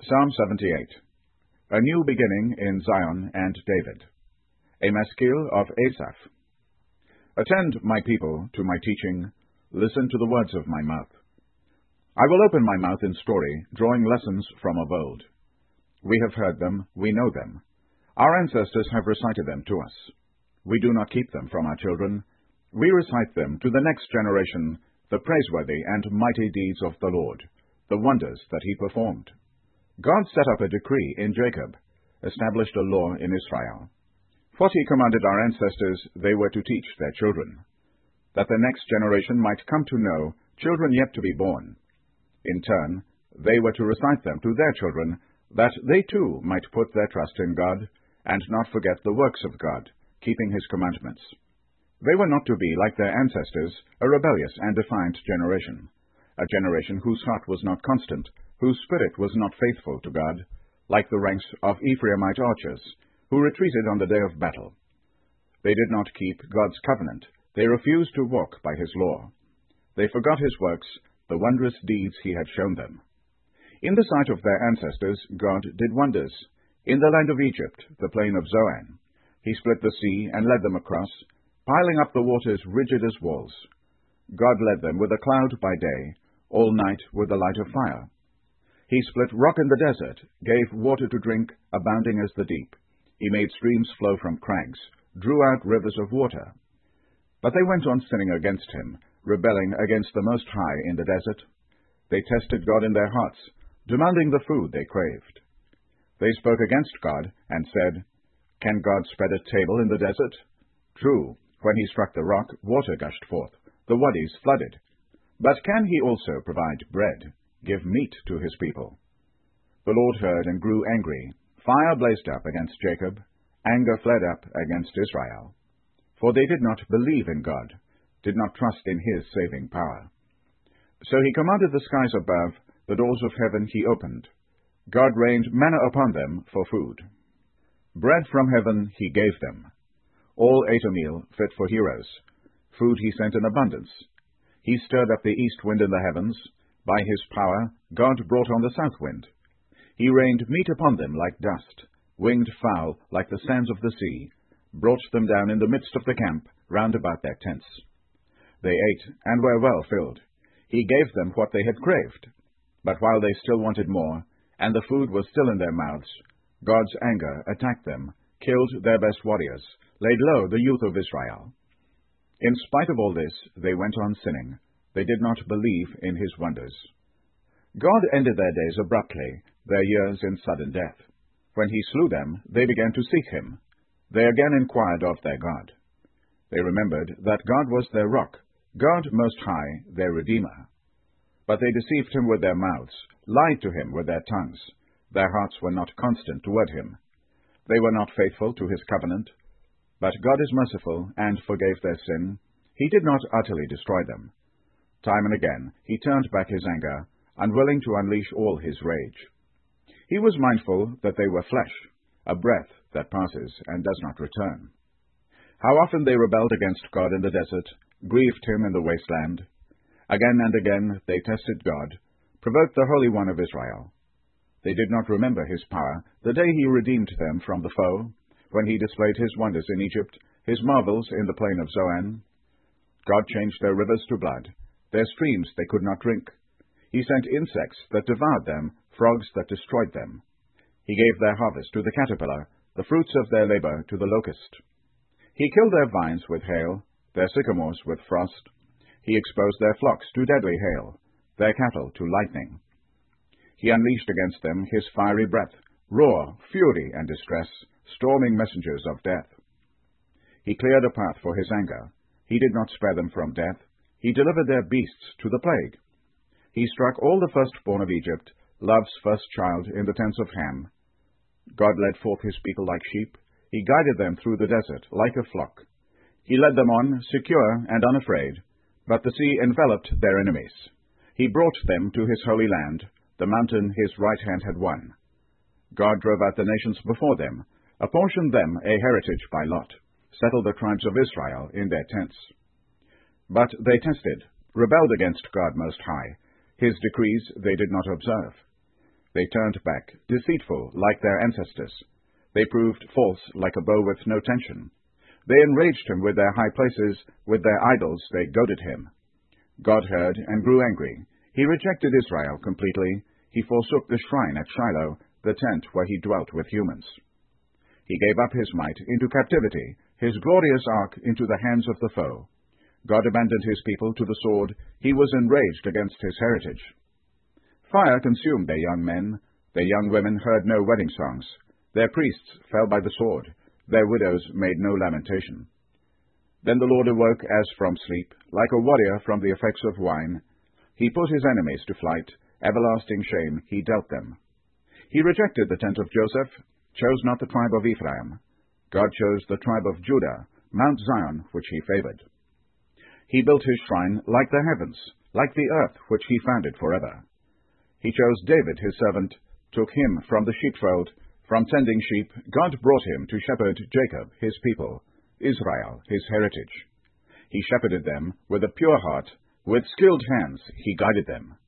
Psalm 78. A new beginning in Zion and David. A maskil of Asaph. Attend, my people, to my teaching. Listen to the words of my mouth. I will open my mouth in story, drawing lessons from of old. We have heard them, we know them. Our ancestors have recited them to us. We do not keep them from our children. We recite them to the next generation, the praiseworthy and mighty deeds of the Lord, the wonders that he performed. God set up a decree in Jacob, established a law in Israel. What he commanded our ancestors, they were to teach their children, that the next generation might come to know children yet to be born. In turn, they were to recite them to their children, that they too might put their trust in God, and not forget the works of God, keeping his commandments. They were not to be, like their ancestors, a rebellious and defiant generation, a generation whose heart was not constant, whose spirit was not faithful to God, like the ranks of Ephraimite archers, who retreated on the day of battle. They did not keep God's covenant. They refused to walk by his law. They forgot his works, the wondrous deeds he had shown them. In the sight of their ancestors, God did wonders. In the land of Egypt, the plain of Zoan, he split the sea and led them across, piling up the waters rigid as walls. God led them with a cloud by day, all night with the light of fire. He split rock in the desert, gave water to drink, abounding as the deep. He made streams flow from crags, drew out rivers of water. But they went on sinning against him, rebelling against the Most High in the desert. They tested God in their hearts, demanding the food they craved. They spoke against God and said, "Can God spread a table in the desert?" True, when he struck the rock, water gushed forth, the wadis flooded. But can he also provide bread, give meat to his people? The Lord heard and grew angry. Fire blazed up against Jacob. Anger flared up against Israel. For they did not believe in God, did not trust in his saving power. So he commanded the skies above, the doors of heaven he opened. God rained manna upon them for food. Bread from heaven he gave them. All ate a meal fit for heroes. Food he sent in abundance. He stirred up the east wind in the heavens. By his power God brought on the south wind. He rained meat upon them like dust, winged fowl like the sands of the sea, brought them down in the midst of the camp, round about their tents. They ate and were well filled. He gave them what they had craved. But while they still wanted more, and the food was still in their mouths, God's anger attacked them, killed their best warriors, laid low the youth of Israel. In spite of all this, they went on sinning. They did not believe in his wonders. God ended their days abruptly, their years in sudden death. When he slew them, they began to seek him. They again inquired of their God. They remembered that God was their rock, God Most High, their Redeemer. But they deceived him with their mouths, lied to him with their tongues. Their hearts were not constant toward him. They were not faithful to his covenant. But God is merciful, and forgave their sin. He did not utterly destroy them. Time and again he turned back his anger, unwilling to unleash all his rage. He was mindful that they were flesh, a breath that passes and does not return. How often they rebelled against God in the desert, grieved him in the wasteland. Again and again they tested God, provoked the Holy One of Israel. They did not remember his power, the day he redeemed them from the foe, when he displayed his wonders in Egypt, his marvels in the plain of Zoan. God changed their rivers to blood, their streams they could not drink. He sent insects that devoured them, frogs that destroyed them. He gave their harvest to the caterpillar, the fruits of their labor to the locust. He killed their vines with hail, their sycamores with frost. He exposed their flocks to deadly hail, their cattle to lightning. He unleashed against them his fiery breath, roar, fury, and distress, storming messengers of death. He cleared a path for his anger. He did not spare them from death. He delivered their beasts to the plague. He struck all the firstborn of Egypt, love's first child in the tents of Ham. God led forth his people like sheep. He guided them through the desert like a flock. He led them on, secure and unafraid, but the sea enveloped their enemies. He brought them to his holy land, the mountain his right hand had won. God drove out the nations before them, apportioned them a heritage by lot, settled the tribes of Israel in their tents. But they tested, rebelled against God Most High. His decrees they did not observe. They turned back, deceitful like their ancestors. They proved false like a bow with no tension. They enraged him with their high places, with their idols they goaded him. God heard and grew angry. He rejected Israel completely. He forsook the shrine at Shiloh, the tent where he dwelt with humans. He gave up his might into captivity, his glorious ark into the hands of the foe. God abandoned his people to the sword. He was enraged against his heritage. Fire consumed their young men. Their young women heard no wedding songs. Their priests fell by the sword. Their widows made no lamentation. Then the Lord awoke as from sleep, like a warrior from the effects of wine. He put his enemies to flight. Everlasting shame he dealt them. He rejected the tent of Joseph, chose not the tribe of Ephraim. God chose the tribe of Judah, Mount Zion, which he favored. He built his shrine like the heavens, like the earth which he founded forever. He chose David his servant, took him from the sheepfold. From tending sheep, God brought him to shepherd Jacob, his people, Israel, his heritage. He shepherded them with a pure heart, with skilled hands he guided them.